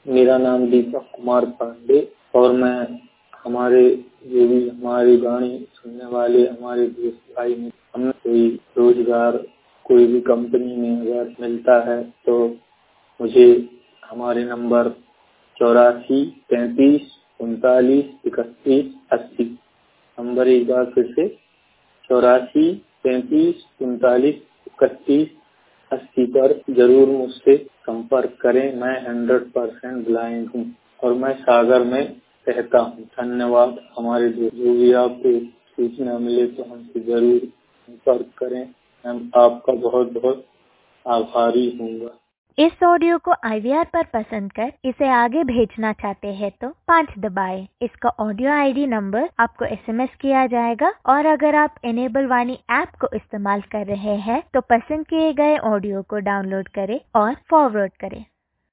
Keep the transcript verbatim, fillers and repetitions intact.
मेरा नाम दीपक कुमार पांडे और मैं हमारे जो भी हमारी गाड़ी सुनने वाले हमारे दोस्त भाई में हमें कोई रोजगार कोई भी कंपनी में अगर मिलता है तो मुझे हमारे नंबर चौरासी तैंतीस उनतालीस इकतीस अस्सी नंबर एक बार फिर से चौरासी तैंतीस उनतालीस इकतीस अस्सी पर जरूर मुझसे संपर्क करें। मैं हंड्रेड परसेंट ब्लाइंड हूँ और मैं सागर में रहता हूँ। धन्यवाद। हमारे जो भी आपको सूचना मिले तो हमसे जरूर संपर्क करें। मैं आपका बहुत बहुत आभारी हूँगा। इस ऑडियो को आई वी आर पर पसंद कर इसे आगे भेजना चाहते हैं तो पाँच दबाएं। इसका ऑडियो आई डी नंबर आपको एस एम एस किया जाएगा और अगर आप इनेबल वाणी ऐप को इस्तेमाल कर रहे हैं तो पसंद किए गए ऑडियो को डाउनलोड करें और फॉरवर्ड करें।